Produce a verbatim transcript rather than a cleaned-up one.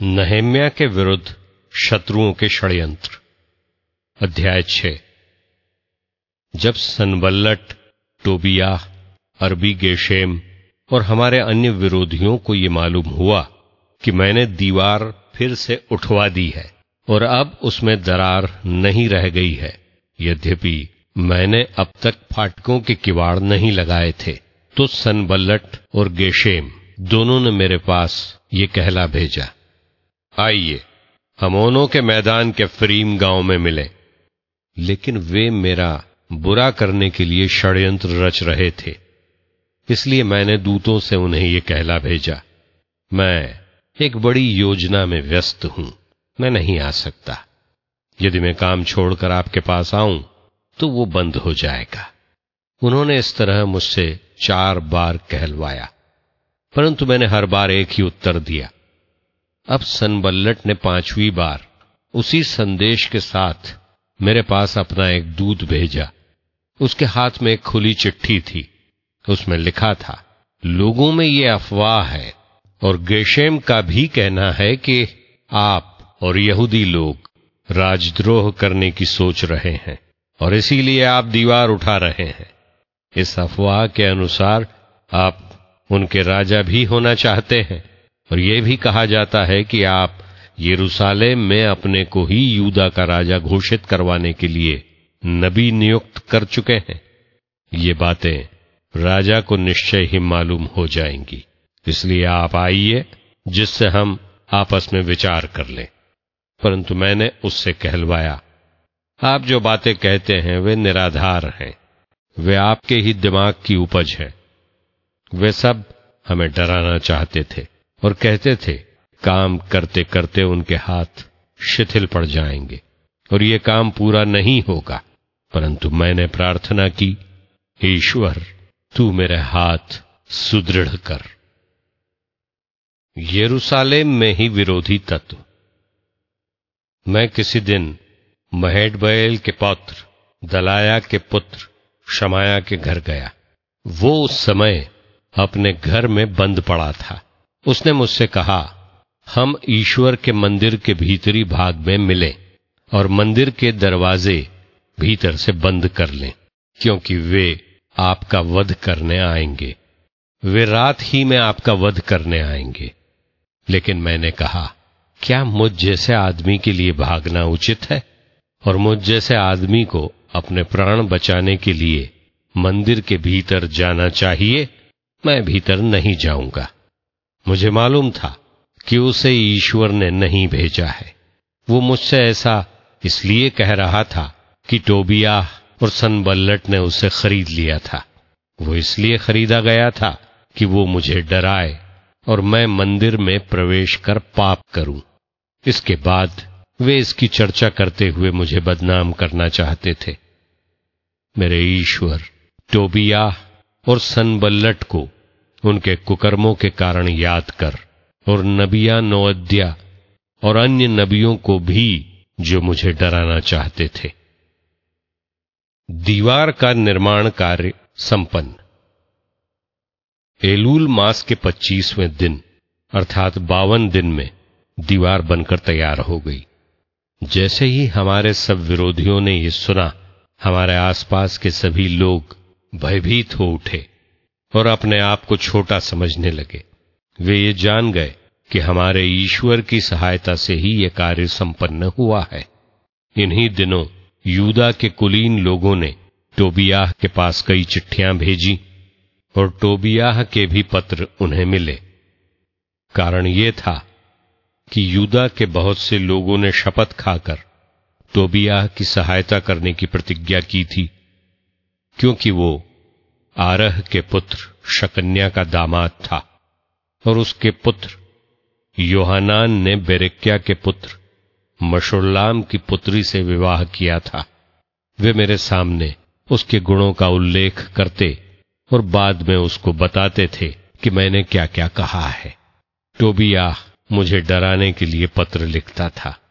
नहम्याह के विरुद्ध शत्रुओं के षड्यंत्र। अध्याय छह। जब सनबल्लट, टोबियाह, अरबी गेशेम और हमारे अन्य विरोधियों को ये मालूम हुआ कि मैंने दीवार फिर से उठवा दी है और अब उसमें दरार नहीं रह गई है, यद्यपि मैंने अब तक फाटकों के किवाड़ नहीं लगाए थे, तो सनबल्लट और गेशेम दोनों ने मेरे पास ये कहला भेजा, आइए हमोनों के मैदान के फरीम गांव में मिले। लेकिन वे मेरा बुरा करने के लिए षड्यंत्र रच रहे थे, इसलिए मैंने दूतों से उन्हें ये कहला भेजा, मैं एक बड़ी योजना में व्यस्त हूं, मैं नहीं आ सकता। यदि मैं काम छोड़कर आपके पास आऊं तो वो बंद हो जाएगा। उन्होंने इस तरह मुझसे चार बार कहलवाया, परंतु मैंने हर बार एक ही उत्तर दिया। अब सनबल्लट ने पांचवी बार उसी संदेश के साथ मेरे पास अपना एक दूत भेजा। उसके हाथ में एक खुली चिट्ठी थी, उसमें लिखा था, लोगों में ये अफवाह है और गेशेम का भी कहना है कि आप और यहूदी लोग राजद्रोह करने की सोच रहे हैं और इसीलिए आप दीवार उठा रहे हैं। इस अफवाह के अनुसार आप उनके राजा भी होना चाहते हैं और यह भी कहा जाता है कि आप यरूशलेम में अपने को ही यूदा का राजा घोषित करवाने के लिए नबी नियुक्त कर चुके हैं। ये बातें राजा को निश्चय ही मालूम हो जाएंगी, इसलिए आप आइए जिससे हम आपस में विचार कर लें। परंतु मैंने उससे कहलवाया, आप जो बातें कहते हैं वे निराधार हैं, वे आपके ही दिमाग की उपज है। वे सब हमें डराना चाहते थे और कहते थे, काम करते करते उनके हाथ शिथिल पड़ जाएंगे और ये काम पूरा नहीं होगा। परंतु मैंने प्रार्थना की, ईश्वर तू मेरे हाथ सुदृढ़ कर। यरूशलेम में ही विरोधी तत्व। मैं किसी दिन महडबएल के पौत्र दलाया के पुत्र शमाया के घर गया। वो उस समय अपने घर में बंद पड़ा था। उसने मुझसे कहा, हम ईश्वर के मंदिर के भीतरी भाग में मिलें और मंदिर के दरवाजे भीतर से बंद कर लें, क्योंकि वे आपका वध करने आएंगे। वे रात ही में आपका वध करने आएंगे। लेकिन मैंने कहा, क्या मुझ जैसे आदमी के लिए भागना उचित है और मुझ जैसे आदमी को अपने प्राण बचाने के लिए मंदिर के भीतर जाना चाहिए? मैं भीतर नहीं जाऊंगा। मुझे मालूम था कि उसे ईश्वर ने नहीं भेजा है। वो मुझसे ऐसा इसलिए कह रहा था कि टोबियाह और सनबल्लट ने उसे खरीद लिया था। वो इसलिए खरीदा गया था कि वो मुझे डराए और मैं मंदिर में प्रवेश कर पाप करूं। इसके बाद वे इसकी चर्चा करते हुए मुझे बदनाम करना चाहते थे। मेरे ईश्वर टोबियाह और सनबल्लट को उनके कुकर्मों के कारण याद कर और नबिया नोअद्या और अन्य नबियों को भी जो मुझे डराना चाहते थे। दीवार का निर्माण कार्य संपन्न। एलूल मास के पच्चीसवें दिन अर्थात बावन दिन में दीवार बनकर तैयार हो गई। जैसे ही हमारे सब विरोधियों ने ये सुना, हमारे आसपास के सभी लोग भयभीत हो उठे और अपने आप को छोटा समझने लगे। वे ये जान गए कि हमारे ईश्वर की सहायता से ही ये कार्य संपन्न हुआ है। इन्हीं दिनों यूदा के कुलीन लोगों ने टोबियाह के पास कई चिट्ठियां भेजी और टोबियाह के भी पत्र उन्हें मिले। कारण ये था कि यूदा के बहुत से लोगों ने शपथ खाकर टोबियाह की सहायता करने की प्रतिज्ञा की थी, क्योंकि वो आरह के पुत्र शकन्या का दामाद था और उसके पुत्र योहानान ने बेरेक्या के पुत्र मशुल्लाम की पुत्री से विवाह किया था। वे मेरे सामने उसके गुणों का उल्लेख करते और बाद में उसको बताते थे कि मैंने क्या क्या कहा है। टोबियाह मुझे डराने के लिए पत्र लिखता था।